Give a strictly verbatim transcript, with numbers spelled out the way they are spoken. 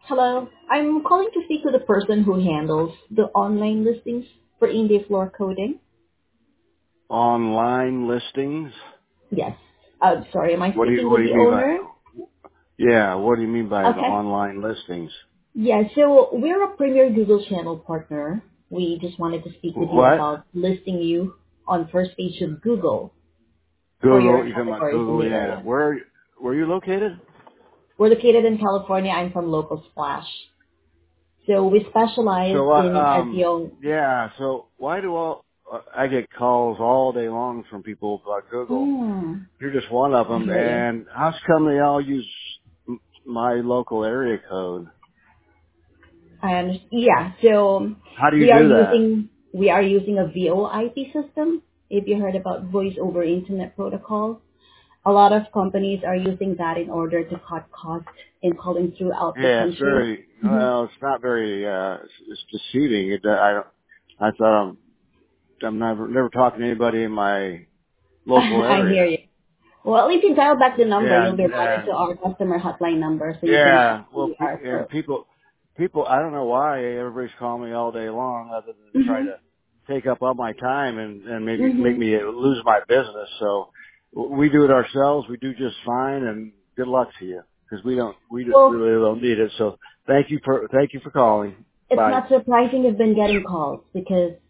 Hello. I'm calling to speak to the person who handles the online listings for Indie Floor Coding. Online listings? Yes. Uh, sorry, am I What do you speaking What with do you the mean by? owner? Yeah, what do you mean by the Okay. online listings? Yeah, so we're a premier Google channel partner. We just wanted to speak with you What? about listing you on first page of Google for your Google? You talking about categories in Google? the Yeah. area. Where Where are you located? We're located in California. I'm from Local Splash. So we specialize So, uh, in um, S E O. yeah. So why do all uh, I get calls all day long from people about Google? Hmm. You're just one of I them. hear you. And how come they all use m- my local area code? I understand. Yeah. So How do you we are do that? using we are using a V O I P system. If you heard about Voice over Internet Protocol, a lot of companies are using that in order to cut costs in calling throughout the Yeah, it's country. very Hmm. well. It's not very. uh It's, it's deceiving. It, I don't. I thought I'm. I'm never never talking to anybody in my local I hear area. you. Well, if you dial back the number, Yeah, you'll be and, routed to and our customer hotline number, so you can yeah. ask Well, who we are pe- and for. people, people. I don't know why everybody's calling me all day long, other than try Mhm. to take up all my time and and maybe make Mhm. me lose my business. So we do it ourselves. We do just fine, and good luck to you because we don't. We Well, really don't need it. So thank you for thank you for calling. it's Bye. not surprising you've been getting calls because